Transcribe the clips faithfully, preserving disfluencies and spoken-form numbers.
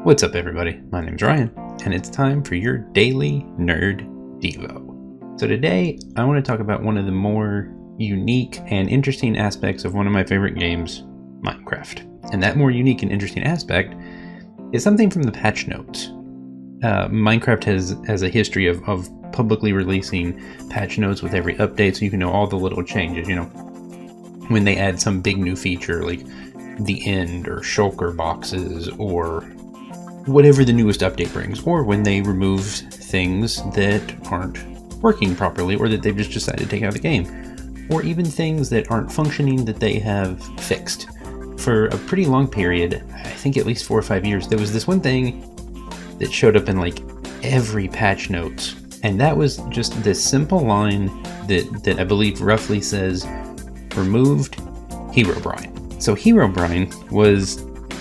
What's up, everybody? My name's Ryan, and it's time for your daily Nerd Devo. So today, I want to talk about one of the more unique and interesting aspects of one of my favorite games, Minecraft. And that more unique and interesting aspect is something from the patch notes. Uh, Minecraft has, has a history of, of publicly releasing patch notes with every update, so you can know all the little changes, you know. When they add some big new feature, like the end, or shulker boxes, or whatever the newest update brings, or when they remove things that aren't working properly, or that they've just decided to take out of the game, or even things that aren't functioning that they have fixed. For a pretty long period, I think at least four or five years, there was this one thing that showed up in like every patch notes, and that was just this simple line that, that I believe roughly says, removed Herobrine. So Herobrine was,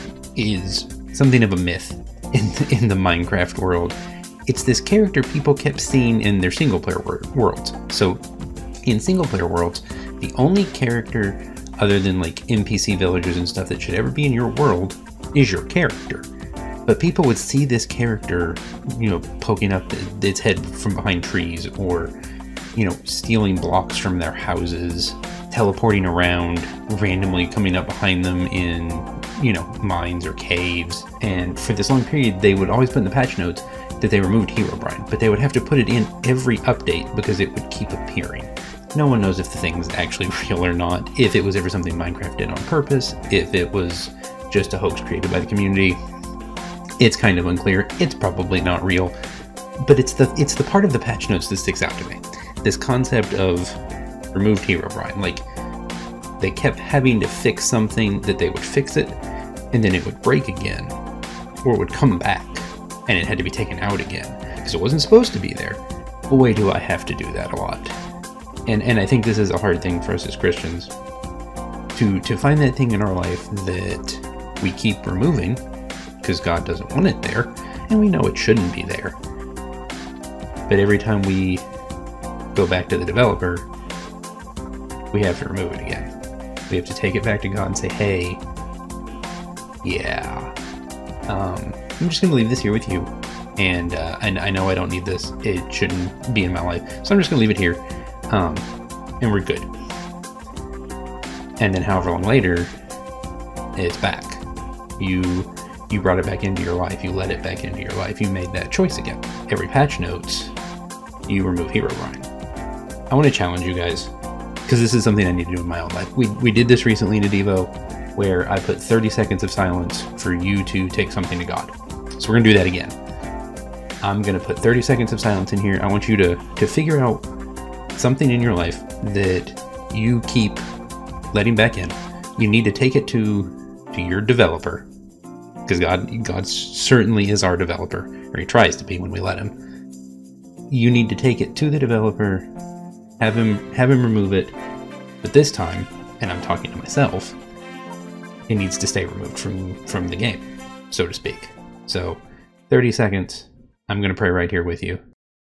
is something of a myth in the, in the Minecraft world. It's this character people kept seeing in their single player wor- worlds. So in single player worlds, the only character other than like N P C villagers and stuff that should ever be in your world is your character. But people would see this character, you know, poking up its head from behind trees, or, you know, stealing blocks from their houses, teleporting around, randomly coming up behind them in, you know, mines or caves. And for this long period, they would always put in the patch notes that they removed Herobrine, but they would have to put it in every update because it would keep appearing. No one knows if the thing's actually real or not, if it was ever something Minecraft did on purpose, if it was just a hoax created by the community. It's kind of unclear. It's probably not real, but it's the it's the part of the patch notes that sticks out to me. This concept of removed Herobrine. Like, they kept having to fix something that they would fix it, and then it would break again, or it would come back, and it had to be taken out again, because it wasn't supposed to be there. Boy, do I have to do that a lot. And and I think this is a hard thing for us as Christians, to, to find that thing in our life that we keep removing, because God doesn't want it there, and we know it shouldn't be there. But every time we go back to the developer, we have to remove it again. We have to take it back to God and say, hey, yeah, um, I'm just going to leave this here with you. And, uh, and I know I don't need this. It shouldn't be in my life. So I'm just going to leave it here. Um, and we're good. And then however long later, it's back. You, you brought it back into your life. You let it back into your life. You made that choice again. Every patch notes, you remove Herobrine. I want to challenge you guys, because this is something I need to do in my own life. We we did this recently in a Devo, where I put thirty seconds of silence for you to take something to God. So we're going to do that again. I'm going to put thirty seconds of silence in here. I want you to, to figure out something in your life that you keep letting back in. You need to take it to, to your developer, because God, God certainly is our developer, or he tries to be when we let him. You need to take it to the developer, have him have him remove it, but this time, and I'm talking to myself, it needs to stay removed from, from the game, so to speak. So, thirty seconds, I'm going to pray right here with you.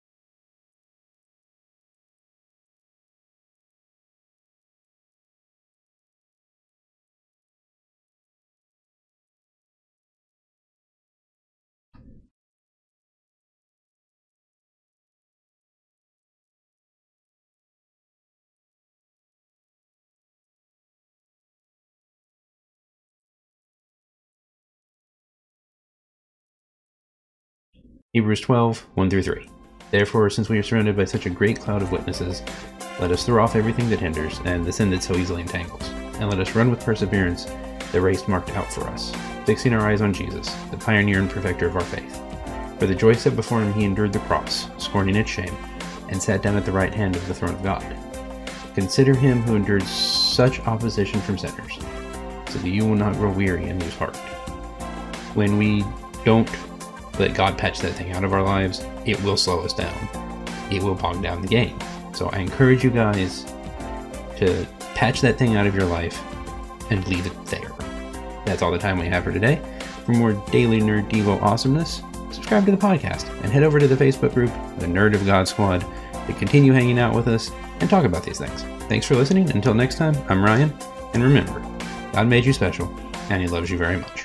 Hebrews twelve, one through three. Therefore, since we are surrounded by such a great cloud of witnesses, let us throw off everything that hinders, and the sin that so easily entangles, and let us run with perseverance the race marked out for us, fixing our eyes on Jesus, the pioneer and perfecter of our faith. For the joy set before him he endured the cross, scorning its shame, and sat down at the right hand of the throne of God. Consider him who endured such opposition from sinners, so that you will not grow weary and lose heart. When we don't let God patch that thing out of our lives, it will slow us down. It will bog down the game. So I encourage you guys to patch that thing out of your life and leave it there. That's all the time we have for today. For more daily Nerd Devo awesomeness, subscribe to the podcast and head over to the Facebook group, the Nerd of God Squad, to continue hanging out with us and talk about these things. Thanks for listening. Until next time, I'm Ryan, and remember, God made you special, and he loves you very much.